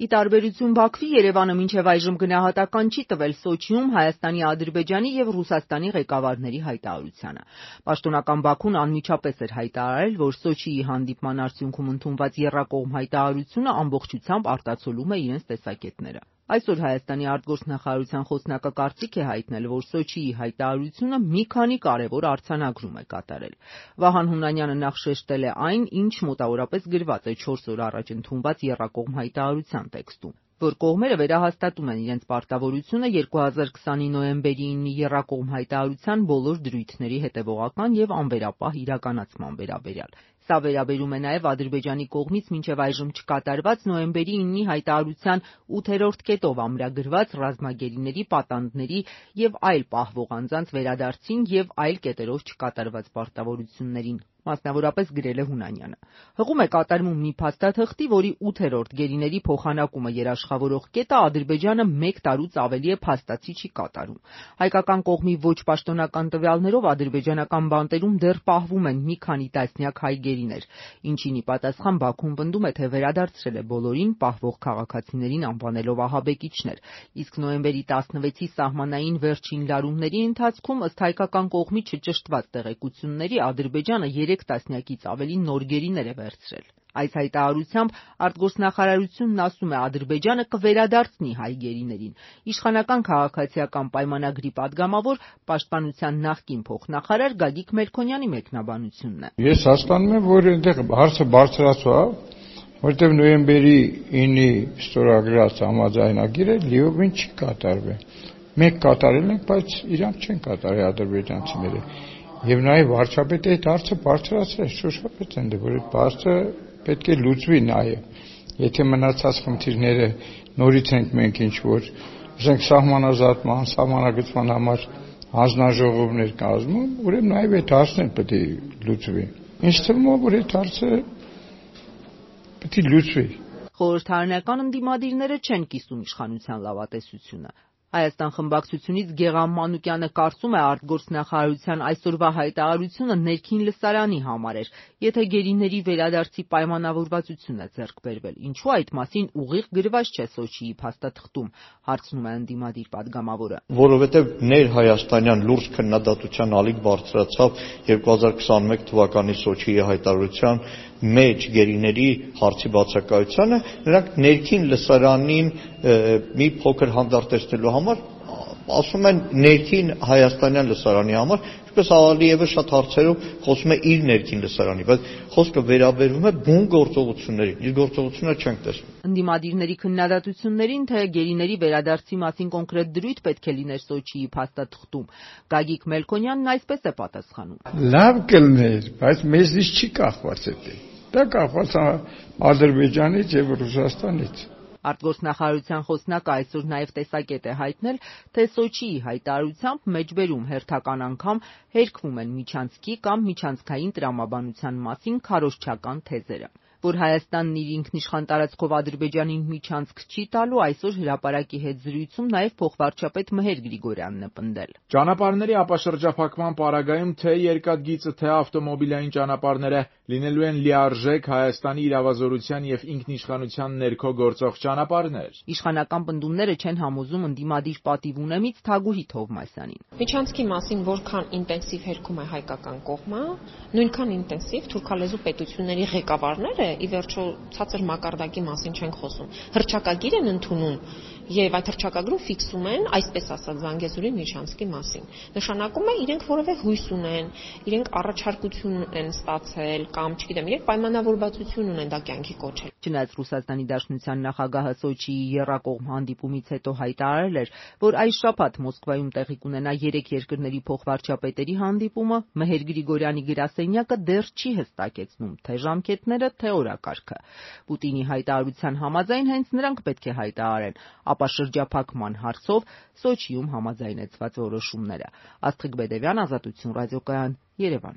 Ի տարբերություն Բաքվի, Երևանը մինչև այժմ գնահատական չի տվել Սոչիում Հայաստանի, Ադրբեջանի և Ռուսաստանի ղեկավարների հայտարարությանը։ Պաշտոնական Բաքուն անմիջապես էր հայտարարել, որ Սոչիի հանդիպման արդյունքում ընդունված եռակողմ հայտարարությունը ամբողջությամբ արտացոլում է իրենց տեսակետները։ Այսօր Հայաստանի արտգործնախարարության խոսնակը կարծիք է հայտնել, որ Սոչիի հայտարարությունը մի քանի կարևոր արձանագրում է կատարել։ Վահան Հունանյանը նախ շեշտել է այն, ինչ մոտավորապես գրված է 4 օր առաջ ընդունված եռակողմ հայտարարության տեքստում, որ կողմերը վերահաստատում են իրենց պարտավորությունը 2020-ի նոյեմբերի 9-ի եռակողմ հայտարարության բոլոր դրույթների հետևողական և անվերապահ իրականացման վերաբերյալ։ Սա վերաբերում է նաև Ադրբեջանի կողմից մինչև այժմ չկատարված նոյեմբերի 9-ի հայտարարության 8-րդ կետով ամրագրված ռազմագերիների պատանդների և այլ պահվող անձանց վերադարձին և այլ կետերով չկատարված պարտավորություններին, մասնավորապես գրել է Հունանյանը։ Հղում է կատարվում մի փաստաթղթի, որի 8-րդ գերիների փոխանակումը երաշխավորող կետը Ադրբեջանը 1 տարուց ավելի է փաստացի չի կատարում։ Հայկական կողմի ոչ պաշտոնական տվյալներով ադրբեջանական բանտերում դեռ պահվում են մի քանի տասնյակ հայ գերիներ, ինչին ի պատասխան Բաքուն պնդում է, թե վերադարձրել է բոլորին, պահվող քաղաքացիներին անվանելով ահաբեկիչներ, իսկ նոյեմբերի 16-ի սահմանային վերջին լարումների ընթացքում, ըստ հայկական կողմի չճշտված տեղեկությունների, Ադրբեջանը 3 տասնյակից ավելի նոր գերիներ է վերցրել։ Այս հայտարարությամբ արտգործնախարարությունն ասում է, Ադրբեջանը կվերադարձնի հայ գերիներին։ Իշխանական քաղաքացիական պայմանագրի падգամավոր, պաշտպանության նախկին փոխնախարար Գագիկ Մելքոնյանի մեկնաբանությունն է։ Ես հասկանում եմ, որ այնտեղ հարցը բարձրացավ, որտեղ նոյեմբերի 9-ի ստորագրած համաձայնագիրը լիովին չի կատարվել։ Մենք կատարել ենք, բայց իրանք չեն կատարել ադրբեջանցիները։ Եվ նաև վարչապետը այդ հարցը բարձրացրեց, շոշափեց, որ այդ հարցը պետք է լուծվի նաև։ Եթե մնացած խնդիրները նորից ենք մենք ինչ-որ, ասենք սահմանազատման, սահմանագծման համար հանձնաժողովներ կազմում, ուրեմն նաև այդ հարցն էլ պետք է լուծվի։ Ինձ թվում է, որ այդ հարցը պետք է լուծվի։ Խորհրդարանական ընդդիմադիրները չեն կիսում իշխանության լավատեսությունը։ Հայաստան խմբակցությունից Գեղամ Մանուկյանը կարծում է, արտգործնախարարության այսօրվա հայտարարությունը ներքին լսարանի համար էր, եթե գերիների վերադարձի պայմանավորվածություն է ձեռք բերվել, ինչու այդ մասին ուղիղ գրված չէ Սոչիի փաստաթղթում, հարցնում է ընդդիմադիր падգամավորը։ Որովհետև ներհայաստանյան լուրջ քննադատության ալիք բարձրացավ 2021 թվականի Սոչիի հայտարարության մեջ գերիների հարցի բացակայությանը, նրանք ներքին լսարանին մի փոքր հանդարտեցնելու համար ասում են ներքին հայաստանյան լսարանի համար, ինչպես ավելի եւս շատ հարցերով խոսում է իր ներքին լսարանի, բայց խոսքը վերաբերվում է բուն գործողություններին, իր գործողությունները չենք տեսնում։ Ընդդիմադիրների քննադատություններին, թե գերիների վերադարձի մասին կոնկրետ դրույթ պետք է լիներ Սոչիի փաստաթղթում, Գագիկ Մելքոնյանն այսպես է պատասխանում։ Լավ կլներ, բայց մեզնից չի կախված դա։ Դա կախված է Ադրբեջանից եւ Ռուսաստանից։ Արտգործնախարարության խոսնակը այսօր նաև տեսակետ է հայտնել, թե Սոչիի հայտարարությամբ մեջբերում հերթական անգամ հերքվում են միջանցքի կամ միջանցքային տրամաբանության մասին քարոզչական թեզերը։ Որ Հայաստանն իր ինքնիշխան տարածքով Ադրբեջանին միջանցք չի տալու, այսօր հրապարակի հետ զրույցում նաև փոխվարչապետ Մհեր Գրիգորյանն է պնդել։ Ճանապարհների ապաշրջափակման պարագայում թե երկաթգիծը, թե ավտոմոբիլային ճանապարհները լինելու են լիարժեք Հայաստանի իրավազորության եւ ինքնիշխանության ներքո գործող ճանապարհներ։ Իշխանական պնդումները չեն համոզում ընդդիմադիր պատիվ ունեմից Թագուհի Թովմասյանին։ Միջանցքի մասին որքան ինտենսիվ հերքում է հայկական կողմը, նույնքան ինտենսիվ թուրքալեզու պետությունների ղեկավարները ի վերջո ցածր մակարդակի մասին չենք խոսում։ Հռչակագիր են ընդունում եւ այդ հռչակագրում ֆիքսում են, այսպես ասած, Զանգեզուրի միջանցքի մասին։ Նշանակում է իրենք որևէ հույս ունեն, իրենք առաջարկություն են ստացել կամ, չգիտեմ, իրենք պայմանավորվածություն ունեն դա կյանքի կոչել։ Չնայած Ռուսաստանի Դաշնության նախագահը Սոչիի եռակողմ հանդիպումից հետո հայտարարել էր, որ այս շաբաթ Մոսկվայում տեղի կունենա 3 երկրների փոխվարչապետերի հանդիպումը, Մհեր Գրիգորյանի գրասենյակը դեռ չի հստակեցնում թե ժամկետները, թե օրակարգը։ Պուտինի հայտարարության համաձայն հենց նրանք պետք է հայտարարեն ապաշրջափակման հարցով Սոչիում համաձայնեցված որոշումները։ Աստղիկ Բեդևյան, Ազատություն ռադիոկայան, Երևան։